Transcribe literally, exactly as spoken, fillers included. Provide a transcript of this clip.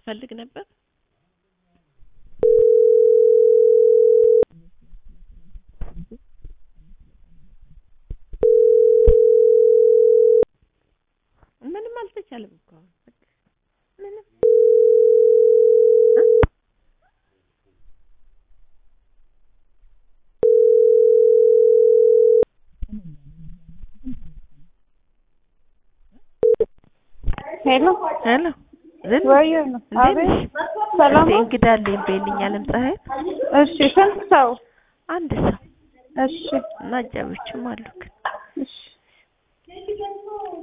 ትፈልግ ነበር ምንም አልተቻለም እኮ ምንም ሄሎ ሄሎ ዝም ወይዬ ነው አቤት ሰላም ነው እንግዳለኝ በልኛለም ፀሐይ እሺ ስንት ሰው አንድ ሰው እሺ እና ጃቦችም አሉክ